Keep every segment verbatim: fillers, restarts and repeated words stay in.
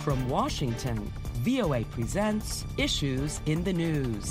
From Washington, V O A presents Issues in the News.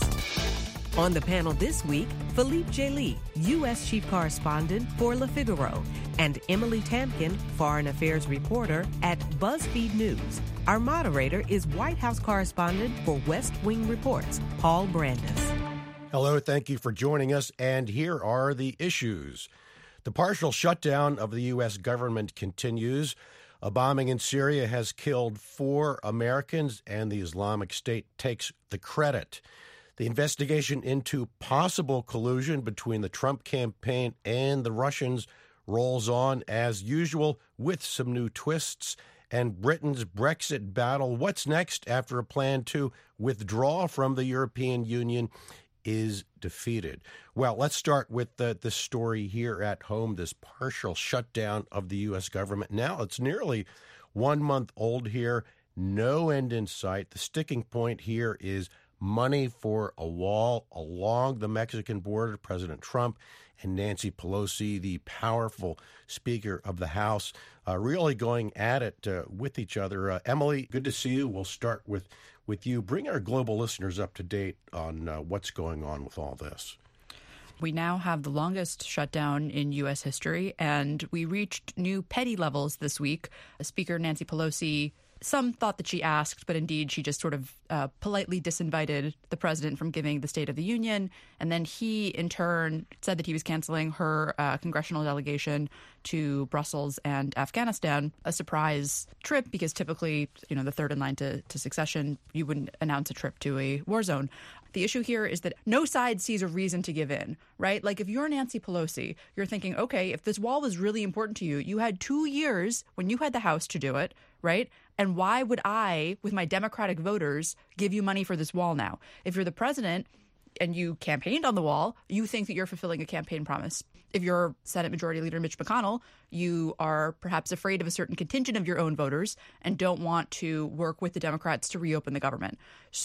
On the panel this week, Philippe Joly, U S Chief Correspondent for Le Figaro, and Emily Tamkin, Foreign Affairs Reporter at BuzzFeed News. Our moderator is White House Correspondent for West Wing Reports, Paul Brandus. Hello, thank you for joining us, and here are the issues. The partial shutdown of the U S government continues. A bombing in Syria has killed four Americans, and the Islamic State takes the credit. The investigation into possible collusion between the Trump campaign and the Russians rolls on as usual with some new twists. And Britain's Brexit battle, what's next after a plan to withdraw from the European Union is defeated? Well, let's start with the, the story here at home, this partial shutdown of the U S government. Now it's nearly one month old here, no end in sight. The sticking point here is money for a wall along the Mexican border. President Trump and Nancy Pelosi, the powerful Speaker of the House, uh, really going at it uh, with each other. Uh, Emily, good to see you. We'll start with, with you. Bring our global listeners up to date on uh, what's going on with all this. We now have the longest shutdown in U S history, and we reached new petty levels this week. Speaker Nancy Pelosi, some thought that she asked, but indeed she just sort of uh, politely disinvited the president from giving the State of the Union. And then he, in turn, said that he was canceling her uh, congressional delegation to Brussels and Afghanistan, a surprise trip because typically, you know, the third in line to, to succession, you wouldn't announce a trip to a war zone. The issue here is that no side sees a reason to give in, right? Like if you're Nancy Pelosi, you're thinking, okay, if this wall was really important to you, you had two years when you had the House to do it, right? And why would I, with my Democratic voters, give you money for this wall now? If you're the president and you campaigned on the wall, you think that you're fulfilling a campaign promise. If you're Senate Majority Leader Mitch McConnell, you are perhaps afraid of a certain contingent of your own voters and don't want to work with the Democrats to reopen the government.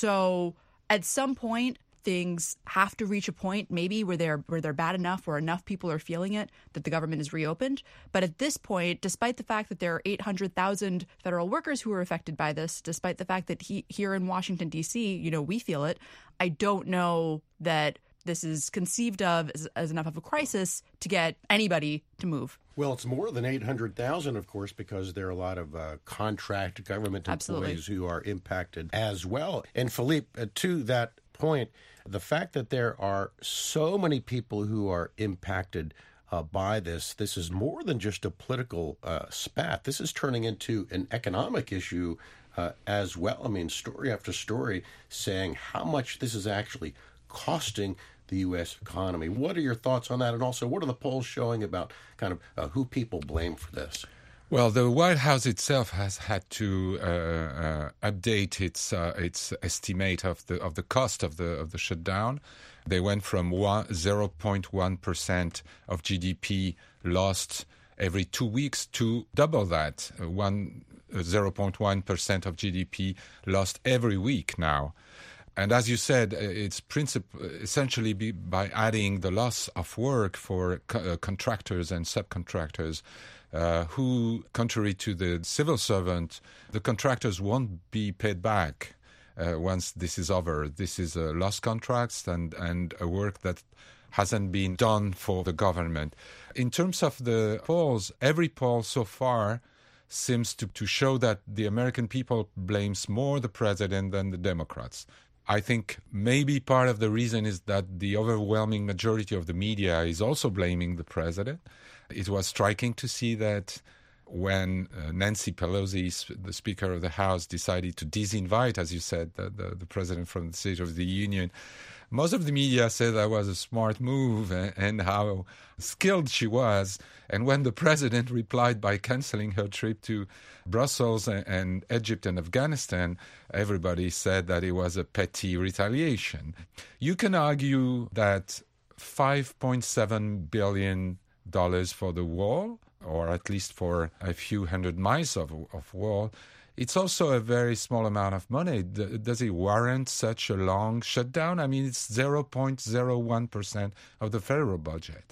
So at some point, things have to reach a point maybe where they're where they're bad enough or enough people are feeling it that the government is reopened. But at this point, despite the fact that there are eight hundred thousand federal workers who are affected by this, despite the fact that he, here in Washington, D C, you know, we feel it, I don't know that this is conceived of as, as enough of a crisis to get anybody to move. Well, it's more than eight hundred thousand, of course, because there are a lot of uh, contract government Absolutely. employees who are impacted as well. And Philippe, uh, to that point, the fact that there are so many people who are impacted uh, by this, this is more than just a political uh, spat. This is turning into an economic issue uh, as well. I mean, story after story saying how much this is actually costing the U S economy. What are your thoughts on that? And also, what are the polls showing about kind of uh, who people blame for this? Well, the White House itself has had to uh, uh, update its uh, its estimate of the of the cost of the of the shutdown. They went from zero point one percent of G D P lost every two weeks to double that, uh, one uh, zero point one percent of G D P lost every week now. And as you said, it's princip- essentially be by adding the loss of work for co- uh, contractors and subcontractors. Uh, who, contrary to the civil servant, the contractors won't be paid back uh, once this is over. This is a lost contracts and, and a work that hasn't been done for the government. In terms of the polls, every poll so far seems to, to show that the American people blames more the president than the Democrats. I think maybe part of the reason is that the overwhelming majority of the media is also blaming the president. It was striking to see that when uh, Nancy Pelosi, the Speaker of the House, decided to disinvite, as you said, the, the, the president from the State of the Union, most of the media said that was a smart move and, and how skilled she was. And when the president replied by canceling her trip to Brussels and, and Egypt and Afghanistan, everybody said that it was a petty retaliation. You can argue that five point seven billion dollars for the wall, or at least for a few hundred miles of, of wall, it's also a very small amount of money. D- does it warrant such a long shutdown? I mean, it's zero point zero one percent of the federal budget.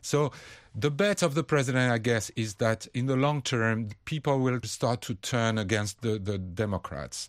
So the bet of the president, I guess, is that in the long term, people will start to turn against the, the Democrats.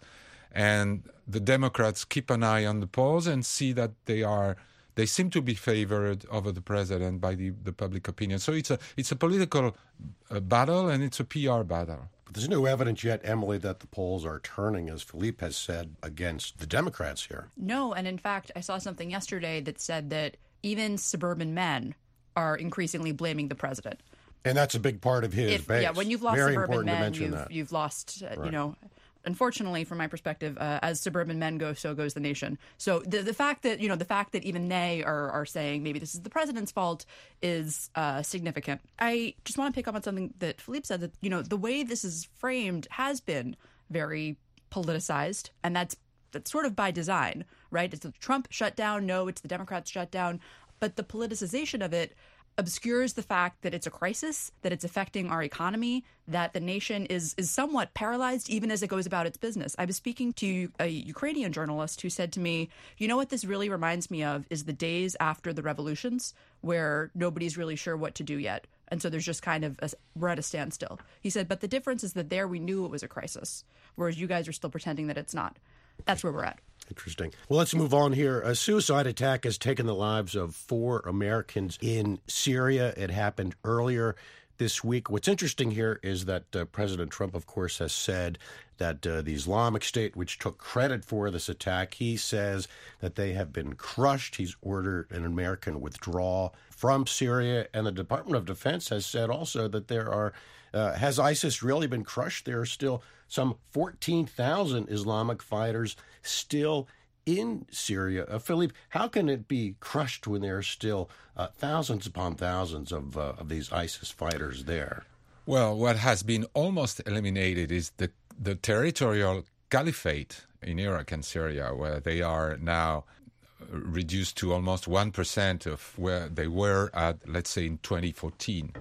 And the Democrats keep an eye on the polls and see that they are they seem to be favored over the president by the, the public opinion. So it's a it's a political uh, battle, and it's a P R battle. But there's no evidence yet, Emily, that the polls are turning, as Philippe has said, against the Democrats here. No, and in fact, I saw something yesterday that said that even suburban men are increasingly blaming the president. And that's a big part of his if, base. Yeah, when you've lost Very suburban important to men, mention you've, that. you've lost, uh, Right. you know, unfortunately, from my perspective, uh, as suburban men go, so goes the nation. So the the fact that, you know, the fact that even they are, are saying maybe this is the president's fault is uh, significant. I just want to pick up on something that Philippe said, that, you know, the way this is framed has been very politicized, and that's that's sort of by design, right? It's the Trump shutdown. No, it's the Democrats shutdown. But the politicization of it obscures the fact that it's a crisis, that it's affecting our economy, that the nation is is somewhat paralyzed even as it goes about its business. I was speaking to a Ukrainian journalist who said to me, you know what this really reminds me of is the days after the revolutions where nobody's really sure what to do yet. And so there's just kind of, a, we're at a standstill. He said, but the difference is that there we knew it was a crisis, whereas you guys are still pretending that it's not. That's where we're at. Interesting. Well, let's move on here. A suicide attack has taken the lives of four Americans in Syria. It happened earlier this week. What's interesting here is that uh, President Trump, of course, has said that uh, the Islamic State, which took credit for this attack, he says that they have been crushed. He's ordered an American withdrawal from Syria. And the Department of Defense has said also that there are, uh, has ISIS really been crushed? There are still some fourteen thousand Islamic fighters still in Syria. Uh, Philippe, how can it be crushed when there are still uh, thousands upon thousands of, uh, of these ISIS fighters there? Well, what has been almost eliminated is the, the territorial caliphate in Iraq and Syria, where they are now reduced to almost one percent of where they were at, let's say, in twenty fourteen.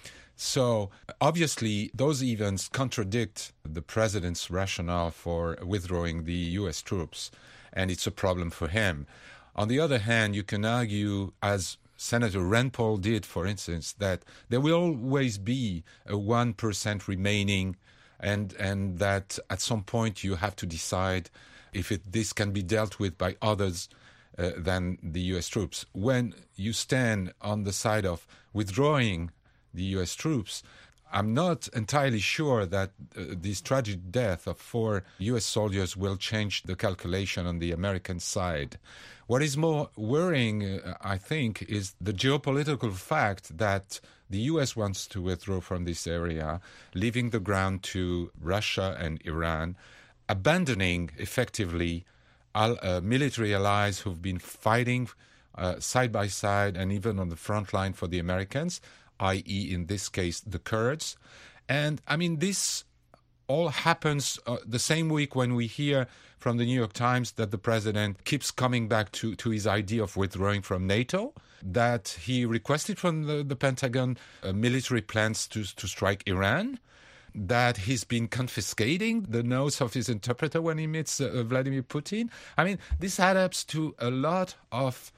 So obviously, those events contradict the president's rationale for withdrawing the U S troops, and it's a problem for him. On the other hand, you can argue, as Senator Rand Paul did, for instance, that there will always be a one percent remaining, and and that at some point you have to decide if it, this can be dealt with by others uh, than the U S troops. When you stand on the side of withdrawing the U S troops, I'm not entirely sure that uh, this tragic death of four U S soldiers will change the calculation on the American side. What is more worrying, uh, I think, is the geopolitical fact that the U S wants to withdraw from this area, leaving the ground to Russia and Iran, abandoning effectively al- uh, military allies who've been fighting uh, side by side and even on the front line for the Americans, that is in this case the Kurds. And I mean, this all happens uh, the same week when we hear from the New York Times that the president keeps coming back to, to his idea of withdrawing from NATO, that he requested from the, the Pentagon uh, military plans to, to strike Iran, that he's been confiscating the notes of his interpreter when he meets uh, Vladimir Putin. I mean, this adds up to a lot of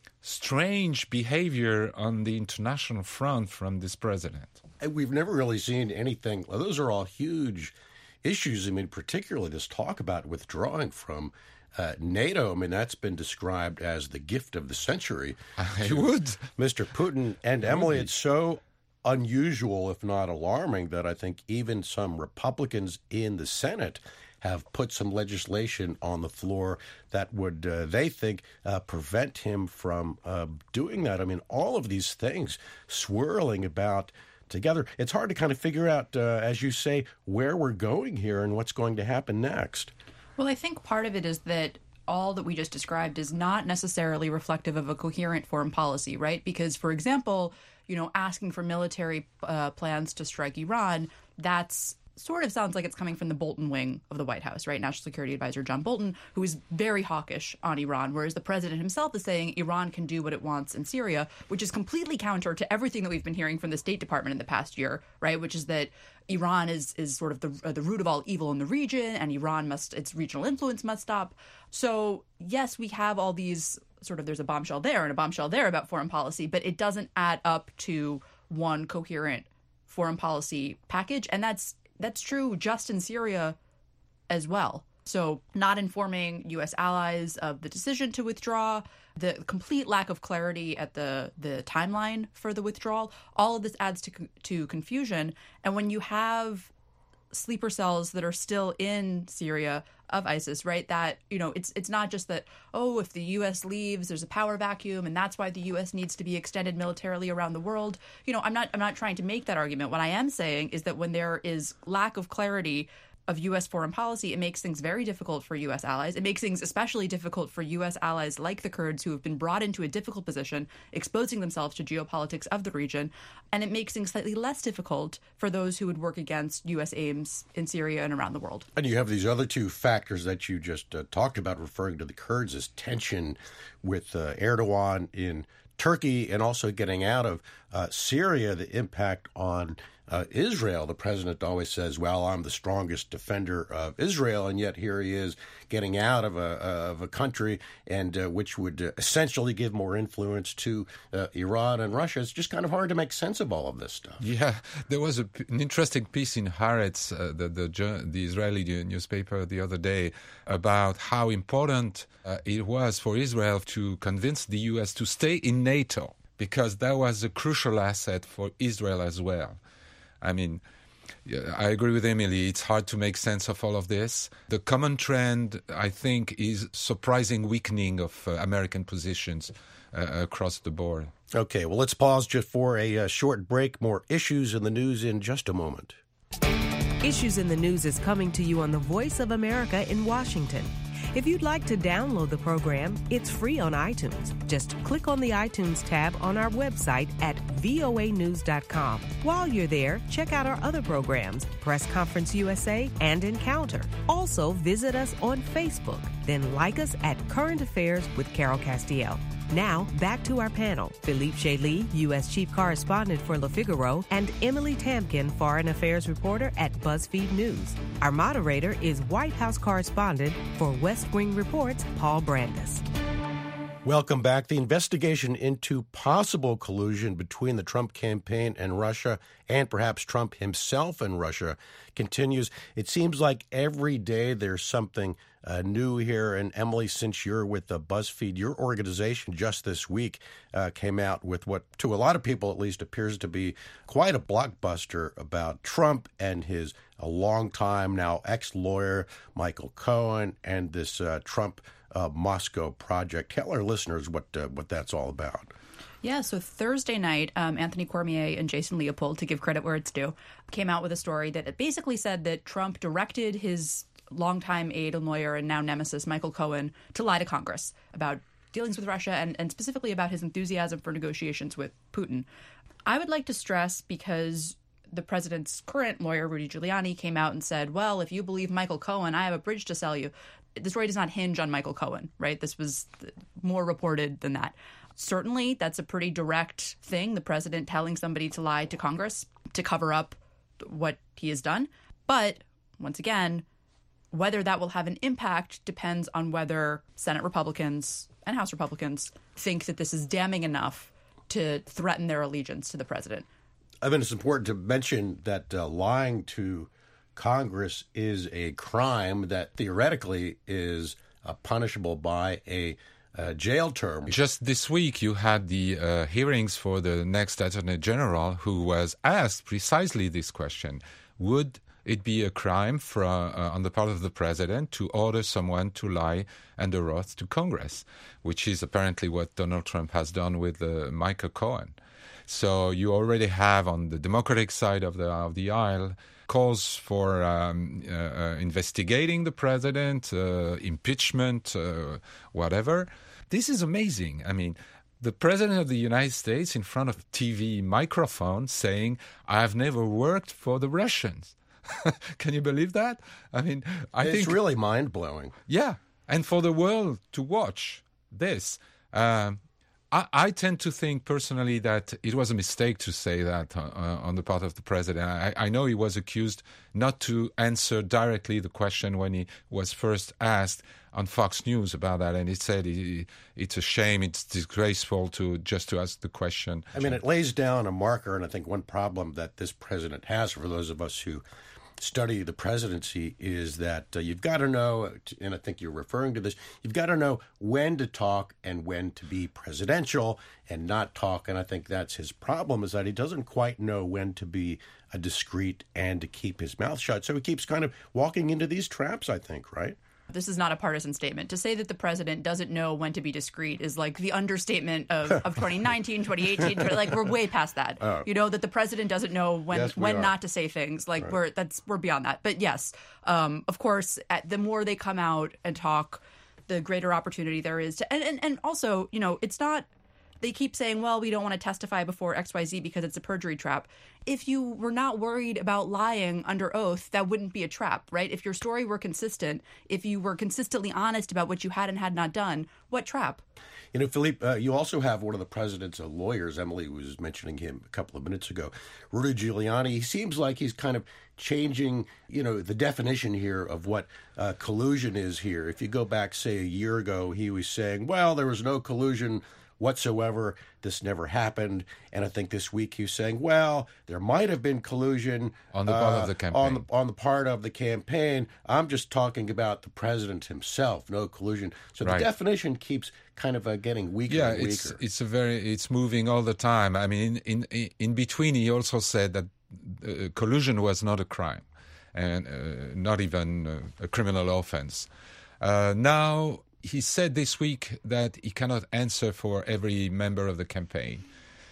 strange behavior on the international front from this president. And we've never really seen anything. Well, those are all huge issues. I mean, particularly this talk about withdrawing from uh, NATO. I mean, that's been described as the gift of the century. I would. Mister Putin. And Emily, it's so unusual, if not alarming, that I think even some Republicans in the Senate have put some legislation on the floor that would, uh, they think, uh, prevent him from uh, doing that. I mean, all of these things swirling about together. It's hard to kind of figure out, uh, as you say, where we're going here and what's going to happen next. Well, I think part of it is that all that we just described is not necessarily reflective of a coherent foreign policy, right? Because, for example, you know, asking for military uh, plans to strike Iran, that's sort of sounds like it's coming from the Bolton wing of the White House, right? National Security Advisor John Bolton, who is very hawkish on Iran, whereas the president himself is saying Iran can do what it wants in Syria, which is completely counter to everything that we've been hearing from the State Department in the past year, right? Which is that Iran is is sort of the uh, the root of all evil in the region, and Iran must, its regional influence must stop. So yes, we have all these sort of there's a bombshell there and a bombshell there about foreign policy, but it doesn't add up to one coherent foreign policy package. And that's that's true just in Syria as well. So not informing U S allies of the decision to withdraw, the complete lack of clarity at the, the timeline for the withdrawal, all of this adds to to confusion. And when you have sleeper cells that are still in Syria of ISIS, right, that, you know, it's it's not just that, oh, if the U S leaves, there's a power vacuum and that's why the U S needs to be extended militarily around the world. You know, I'm not I'm not trying to make that argument. What I am saying is that when there is lack of clarity of U S foreign policy, it makes things very difficult for U S allies. It makes things especially difficult for U S allies like the Kurds, who have been brought into a difficult position, exposing themselves to geopolitics of the region. And it makes things slightly less difficult for those who would work against U S aims in Syria and around the world. And you have these other two factors that you just uh, talked about, referring to the Kurds as tension with uh, Erdogan in Turkey and also getting out of uh, Syria, the impact on Uh, Israel. The president always says, well, I'm the strongest defender of Israel, and yet here he is getting out of a, of a country and uh, which would uh, essentially give more influence to uh, Iran and Russia. It's just kind of hard to make sense of all of this stuff. Yeah, there was a, an interesting piece in Haaretz, uh, the, the, the Israeli newspaper, the other day about how important uh, it was for Israel to convince the U S to stay in NATO, because that was a crucial asset for Israel as well. I mean, I agree with Emily. It's hard to make sense of all of this. The common trend, I think, is surprising weakening of uh, American positions uh, across the board. Okay, well, let's pause just for a uh, short break. More Issues in the News in just a moment. Issues in the News is coming to you on the Voice of America in Washington. If you'd like to download the program, it's free on iTunes. Just click on the iTunes tab on our website at voa news dot com. While you're there, check out our other programs, Press Conference U S A and Encounter. Also, visit us on Facebook. Then like us at Current Affairs with Carol Castiel. Now, back to our panel. Philippe Joly, U S Chief Correspondent for Le Figaro, and Emily Tamkin, Foreign Affairs Reporter at BuzzFeed News. Our moderator is White House Correspondent for West Wing Reports, Paul Brandus. Welcome back. The investigation into possible collusion between the Trump campaign and Russia, and perhaps Trump himself and Russia, continues. It seems like every day there's something uh, new here. And Emily, since you're with the BuzzFeed, your organization just this week uh, came out with what, to a lot of people at least, appears to be quite a blockbuster about Trump and his a long-time now ex-lawyer Michael Cohen and this uh, Trump Uh, Moscow project. Tell our listeners what uh, what that's all about. Yeah, so Thursday night, um, Anthony Cormier and Jason Leopold, to give credit where it's due, came out with a story that basically said that Trump directed his longtime aide and lawyer and now nemesis, Michael Cohen, to lie to Congress about dealings with Russia and, and specifically about his enthusiasm for negotiations with Putin. I would like to stress, because the president's current lawyer, Rudy Giuliani, came out and said, well, if you believe Michael Cohen, I have a bridge to sell you. The story does not hinge on Michael Cohen, right? This was more reported than that. Certainly, that's a pretty direct thing, the president telling somebody to lie to Congress to cover up what he has done. But once again, whether that will have an impact depends on whether Senate Republicans and House Republicans think that this is damning enough to threaten their allegiance to the president. I mean, it's important to mention that uh, lying to Congress is a crime that theoretically is uh, punishable by a uh, jail term. Just this week, you had the uh, hearings for the next Attorney General, who was asked precisely this question. Would it be a crime for, uh, on the part of the president to order someone to lie under oath to Congress, which is apparently what Donald Trump has done with uh, Michael Cohen. So you already have on the Democratic side of the of the aisle calls for um, uh, uh, investigating the president, uh, impeachment, uh, whatever. This is amazing. I mean, the president of the United States in front of T V microphone saying, "I've never worked for the Russians." Can you believe that? I mean, I it's think it's really mind blowing. Yeah, and for the world to watch this. Um, I, I tend to think personally that it was a mistake to say that uh, on the part of the president. I, I know he was accused not to answer directly the question when he was first asked on Fox News about that, and he said he, it's a shame, it's disgraceful to just to ask the question. I mean, it lays down a marker, and I think one problem that this president has, for those of us who study the presidency, is that uh, you've got to know, and I think you're referring to this, you've got to know when to talk and when to be presidential and not talk. And I think that's his problem, is that he doesn't quite know when to be a discreet and to keep his mouth shut. So he keeps kind of walking into these traps, I think, right? This is not a partisan statement. To say that the president doesn't know when to be discreet is like the understatement of, of twenty nineteen, twenty eighteen. Like, we're way past that. Oh. You know, that the president doesn't know when yes, when not to say things. Like, right. we're that's we're beyond that. But yes, um, of course, at, the more they come out and talk, the greater opportunity there is to. And, and, and also, you know, it's not. They keep saying, well, we don't want to testify before X Y Z because it's a perjury trap. If you were not worried about lying under oath, that wouldn't be a trap, right? If your story were consistent, if you were consistently honest about what you had and had not done, what trap? You know, Philippe, uh, you also have one of the president's uh, lawyers, Emily was mentioning him a couple of minutes ago, Rudy Giuliani. He seems like he's kind of changing, you know, the definition here of what uh, collusion is here. If you go back, say, a year ago, he was saying, well, there was no collusion whatsoever. This never happened. And I think this week he's saying, well, there might have been collusion on the part uh, of the campaign. On the, on the part of the campaign. I'm just talking about the president himself, no collusion. So right. the definition keeps kind of uh, getting weaker yeah, and weaker. it's it's a very it's moving all the time. I mean, in in, in between, he also said that uh, collusion was not a crime and uh, not even uh, a criminal offense. Uh, now. He said this week that he cannot answer for every member of the campaign,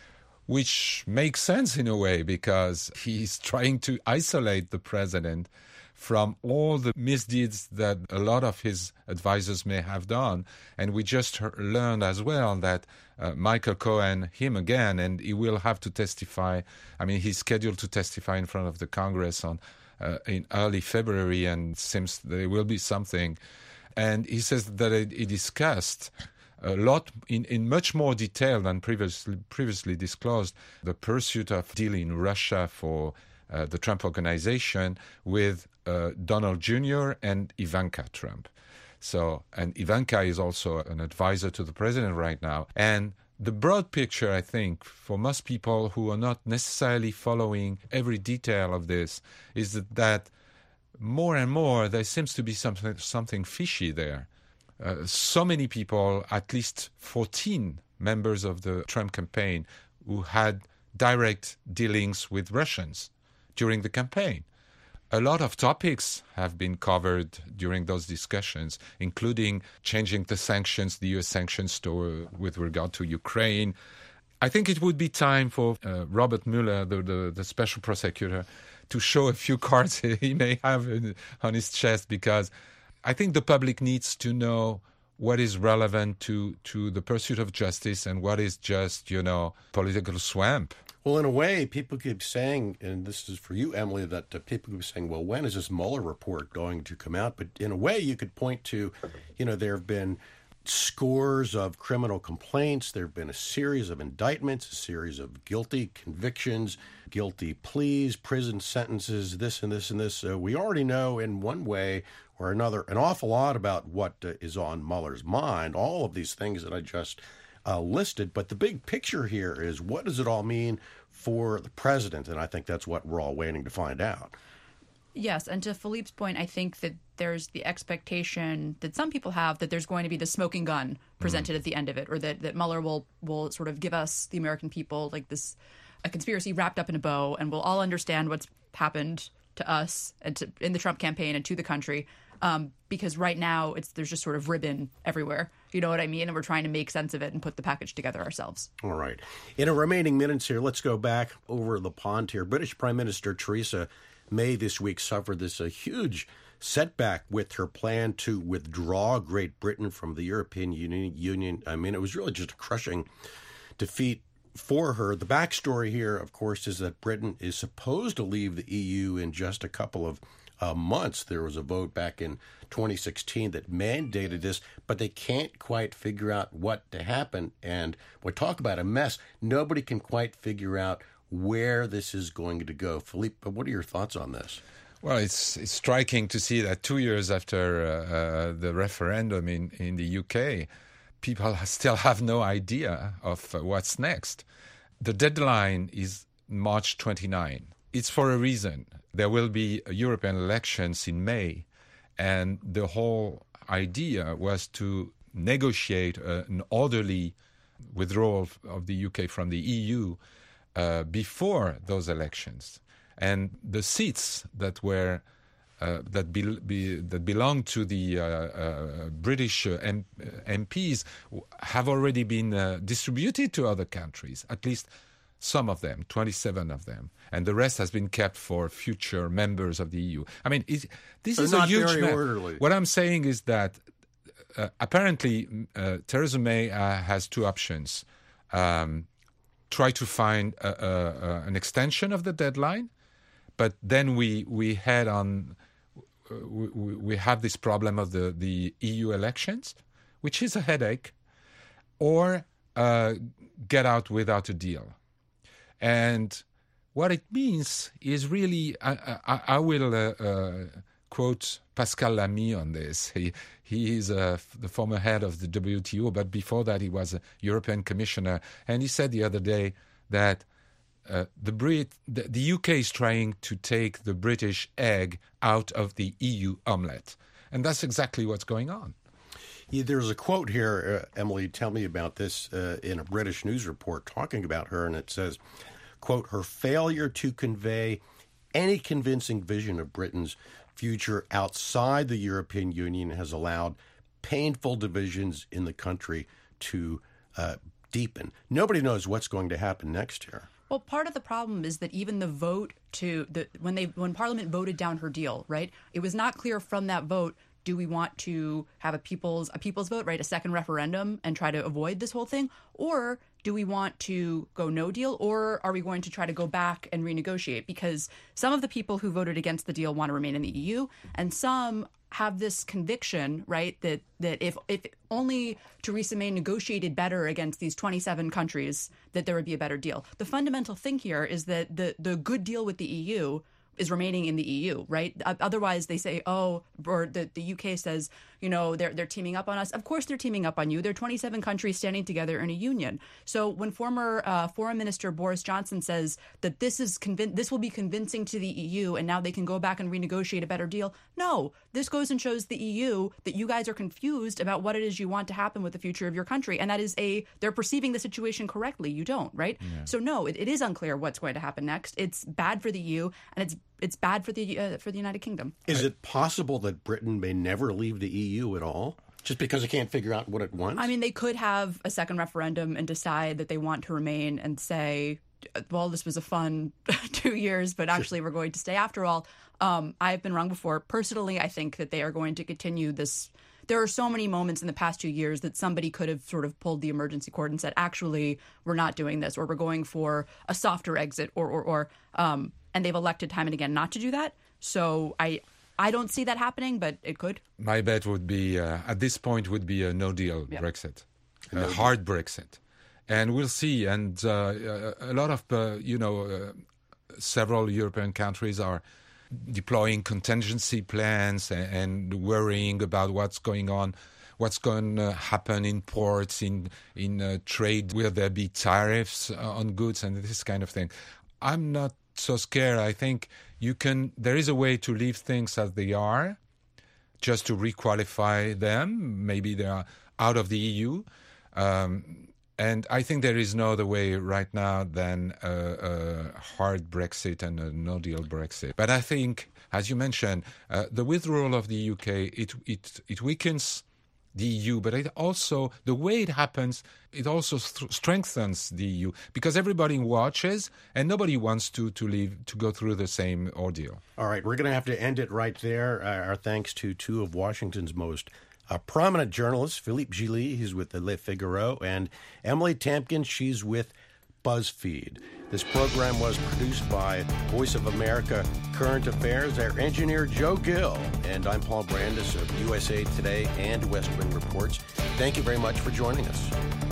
which makes sense in a way because he's trying to isolate the president from all the misdeeds that a lot of his advisors may have done. And we just learned as well that uh, Michael Cohen, him again, and he will have to testify. I mean, he's scheduled to testify in front of the Congress on uh, in early February, and seems there will be something. And he says that he discussed a lot, in, in much more detail than previously previously disclosed, the pursuit of deal in Russia for uh, the Trump Organization with uh, Donald Junior and Ivanka Trump. So, and Ivanka is also an advisor to the president right now. And the broad picture, I think, for most people who are not necessarily following every detail of this, is that, that more and more, there seems to be something something fishy there. Uh, so many people, at least fourteen members of the Trump campaign, who had direct dealings with Russians during the campaign. A lot of topics have been covered during those discussions, including changing the sanctions, the U S sanctions to, with regard to Ukraine. I think it would be time for uh, Robert Mueller, the, the, the special prosecutor, to show a few cards he may have in, on his chest, because I think the public needs to know what is relevant to, to the pursuit of justice and what is just, you know, political swamp. Well, in a way, people keep saying, and this is for you, Emily, that uh, people keep saying, well, when is this Mueller report going to come out? But in a way, you could point to, you know, there have been scores of criminal complaints. There have been a series of indictments, a series of guilty convictions, guilty pleas, prison sentences, this and this and this. Uh, we already know in one way or another an awful lot about what uh, is on Mueller's mind, all of these things that I just uh, listed. But the big picture here is, what does it all mean for the president? And I think that's what we're all waiting to find out. Yes, and to Philippe's point, I think that there's the expectation that some people have that there's going to be the smoking gun presented mm. at the end of it, or that, that Mueller will, will sort of give us, the American people, like this, a conspiracy wrapped up in a bow, and we'll all understand what's happened to us and to, in the Trump campaign and to the country. Um, because right now it's there's just sort of ribbon everywhere. You know what I mean? And we're trying to make sense of it and put the package together ourselves. All right. In our remaining minutes here, let's go back over the pond here. British Prime Minister Theresa May this week suffered this a huge setback with her plan to withdraw Great Britain from the European Union. I mean, it was really just a crushing defeat for her. The backstory here, of course, is that Britain is supposed to leave the E U in just a couple of uh, months. There was a vote back in twenty sixteen that mandated this, but they can't quite figure out what to happen. And we talk about a mess. Nobody can quite figure out where this is going to go. Philippe, what are your thoughts on this? Well, it's, it's striking to see that two years after uh, uh, the referendum in, in the U K, people still have no idea of uh, what's next. The deadline is March twenty-ninth. It's for a reason. There will be European elections in May, and the whole idea was to negotiate uh, an orderly withdrawal of the U K from the E U uh, before those elections. And the seats that were uh, that be, be, that belong to the uh, uh, British uh, M- M Ps have already been uh, distributed to other countries, at least some of them, twenty-seven of them, and the rest has been kept for future members of the E U. I mean, it, this so is not a huge. very ma- orderly. What I'm saying is that uh, apparently uh, Theresa May uh, has two options: um, try to find a, a, a, an extension of the deadline. But then we we head on. Uh, we, we have this problem of the, the E U elections, which is a headache, or uh, get out without a deal. And what it means is really, I, I, I will uh, uh, quote Pascal Lamy on this. He he is uh, the former head of the W T O, but before that he was a European commissioner, and he said the other day that. Uh, the, Brit, the, the U K is trying to take the British egg out of the E U omelette. And that's exactly what's going on. Yeah, there's a quote here, uh, Emily, tell me about this, uh, in a British news report talking about her, and it says, quote, her failure to convey any convincing vision of Britain's future outside the European Union has allowed painful divisions in the country to uh, deepen. Nobody knows what's going to happen next year. Well, part of the problem is that even the vote to the when they when Parliament voted down her deal, right? It was not clear from that vote, do we want to have a people's a people's vote, right? A second referendum and try to avoid this whole thing? Or do we want to go no deal? Or are we going to try to go back and renegotiate? Because some of the people who voted against the deal want to remain in the E U, and some have this conviction, right, that that if if only Theresa May negotiated better against these twenty-seven countries, that there would be a better deal. The fundamental thing here is that the the good deal with the E U is remaining in the E U, right? Otherwise, they say, oh, or the, the U K says, you know, they're they're teaming up on us. Of course, they're teaming up on you. They're twenty-seven countries standing together in a union. So when former uh, Foreign Minister Boris Johnson says that this is convin- this will be convincing to the E U, and now they can go back and renegotiate a better deal, no, this goes and shows the E U that you guys are confused about what it is you want to happen with the future of your country, and that is a they're perceiving the situation correctly. You don't, right? Yeah. So no, it, it is unclear what's going to happen next. It's bad for the E U, and it's it's bad for the uh, for the United Kingdom. Is it possible that Britain may never leave the E U at all, just because it can't figure out what it wants? I mean, they could have a second referendum and decide that they want to remain and say, well, this was a fun two years, but actually we're going to stay after all. Um, I've been wrong before. Personally, I think that they are going to continue this. There are so many moments in the past two years that somebody could have sort of pulled the emergency cord and said, actually, we're not doing this, or we're going for a softer exit, or, or, or um, and they've elected time and again not to do that. So I I don't see that happening, but it could. My bet would be, uh, at this point, would be a no-deal yep. Brexit, a no hard deal. Brexit. And we'll see. And uh, a lot of, uh, you know, uh, several European countries are deploying contingency plans and, and worrying about what's going on, what's going to happen in ports, in, in uh, trade. Will there be tariffs on goods and this kind of thing? I'm not so scared. I think you can. There is a way to leave things as they are, just to requalify them. Maybe they are out of the E U, um, and I think there is no other way right now than a, a hard Brexit and a no-deal Brexit. But I think, as you mentioned, uh, the withdrawal of the U K it it it weakens the E U, but it also, the way it happens, it also st- strengthens the E U, because everybody watches and nobody wants to to leave to go through the same ordeal. All right, we're going to have to end it right there. Uh, our thanks to two of Washington's most uh, prominent journalists, Philippe Gilly, he's with the Le Figaro, and Emily Tamkin, she's with BuzzFeed. This program was produced by Voice of America Current Affairs, our engineer Joe Gill, and I'm Paul Brandis of U S A Today and West Wing Reports. Thank you very much for joining us.